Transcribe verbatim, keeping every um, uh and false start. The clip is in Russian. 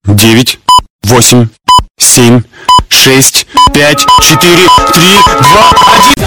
девять, восемь, семь, шесть, пять, четыре, три, два, один.